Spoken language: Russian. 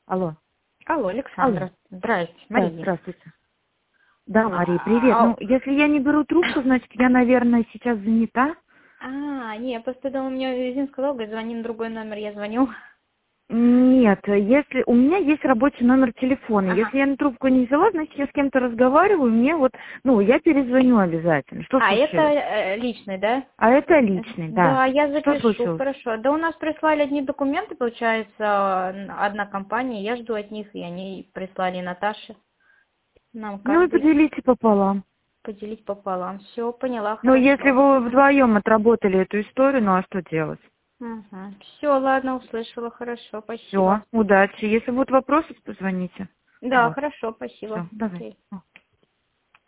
Алло. Алло, Алло. Александра. Здрасте, Да, Мария. здравствуйте. Да, Мария, привет. Ну, если я не беру трубку, значит, я, наверное, сейчас занята. Не, я просто думала, мне Зин сказал, говорит, звони на другой номер, я звоню. Нет, если у меня есть рабочий номер телефона. Ага. Если я на трубку не взяла, значит, я с кем-то разговариваю, мне вот, я перезвоню обязательно. Что Это случилось? личный, да? А это личный, да. Да, я Что запишу, случилось? хорошо. Да у нас прислали одни документы, получается, одна компания, я жду от них, и они прислали Наташе. Нам Ну и каждый поделите пополам. поделить пополам. Все, поняла, Но если хорошо. вы вдвоем отработали эту историю, ну а что делать? Угу. Все, ладно, услышала, хорошо, спасибо. Все, удачи. Если будут вопросы, позвоните. Да, Вот. хорошо, спасибо. Все, давай. Окей.